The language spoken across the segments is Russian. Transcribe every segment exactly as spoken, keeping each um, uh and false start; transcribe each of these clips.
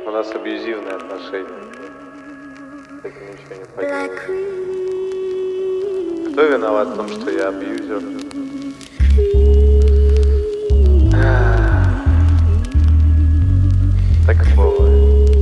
У нас абьюзивные отношения. С этим ничего не поделаешь. Кто виноват в том, что я абьюзер? Так бывает.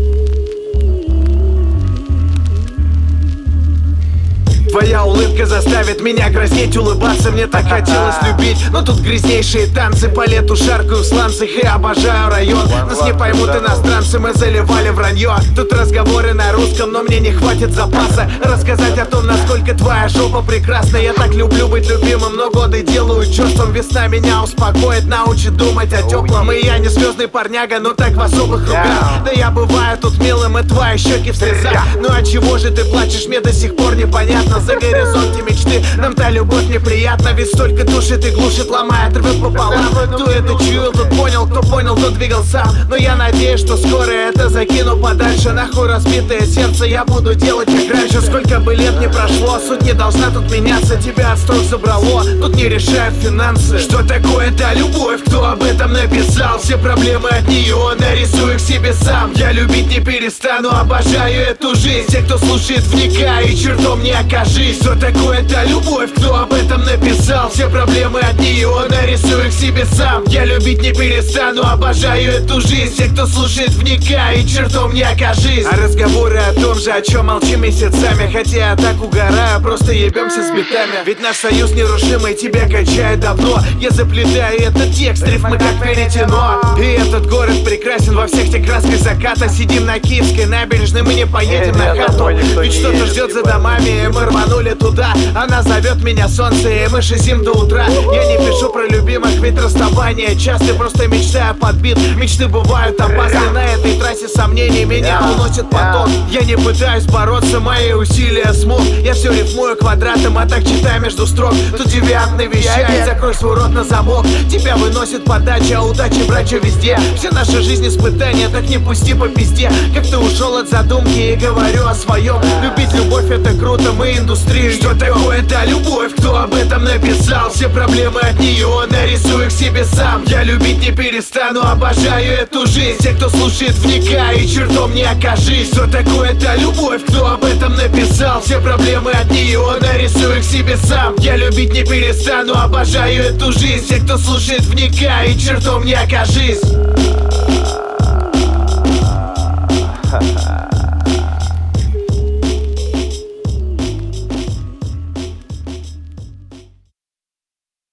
Твоя улыбка заставит меня краснеть, улыбаться. Мне так хотелось любить, но тут грязнейшие танцы. По лету шаркаю в сланцах и обожаю район. Нас не поймут иностранцы, мы заливали вранье. Тут разговоры на русском, но мне не хватит запаса рассказать о том, насколько твоя жопа прекрасна. Я так люблю быть любимым, но годы делают чувством. Весна меня успокоит, научит думать о теплом. И я не звездный парняга, но так в особых кругах. Да я бываю тут милым, и твои щеки в слезах. Ну а чего же ты плачешь, мне до сих пор непонятно. За горизонте мечты нам та любовь неприятна. Ведь столько душит и глушит, ломает, рвет пополам. Кто это чуял, тот понял, кто понял, тот двигал сам. Но я надеюсь, что скоро это закину подальше. Нахуй разбитое сердце я буду делать как раньше. Сколько бы лет не прошло, суть не должна тут меняться. Тебя от строк забрало, тут не решают финансы. Что такое та любовь, кто об этом написал? Все проблемы от нее, нарисую их себе сам. Я любить не перестану, обожаю эту жизнь. Те, кто слушает, вникай и чертом не окажи. Что такое та любовь, кто об этом написал? Все проблемы от нее, нарисую их себе сам. Я любить не перестану, обожаю эту жизнь. Те, кто слушает, вникай и чертом не окажись. А разговоры о том же, о чем молчим месяцами. Хотя я так угораю, просто ебемся с битами. Ведь наш союз нерушимый, тебя качает давно. Я заплетаю этот текст, рифмы как веретено. И этот город прекрасен во всех тех красках заката. Сидим на Киевской набережной, мы не поедем на хату. Ведь что-то ждет за домами, и мы рванули туда. Она зовет меня солнце, и мы шизим до утра. Я не пишу про любимых, ведь расставание часто. Просто мечтаю подбит, мечты бывают опасны. На этой трассе сомнений меня уносит поток. Я не пытаюсь бороться, мои усилия смог. Я все рифмую квадратом, а так читаю между строк. Тут девиантный вещает, закрой свой рот на замок. Тебя выносит подача, удачи, брача везде. Вся наша жизнь испытания, так не пусти по пизде. Как ты ушел от задумки и говорю о своем. Любить любовь это круто, мы индустрию. Что такое та любовь, кто об этом написал? Все проблемы от нее, нарисую их себе сам. Я любить не перестану, обожаю эту жизнь. Те, кто слушает, вникай и чертом не окажись. Что такое та любовь, кто об этом написал? Все проблемы от нее, нарисую их себе сам. Я любить не перестану, обожаю эту жизнь. Те, кто слушает, вникай и чертом не окажись.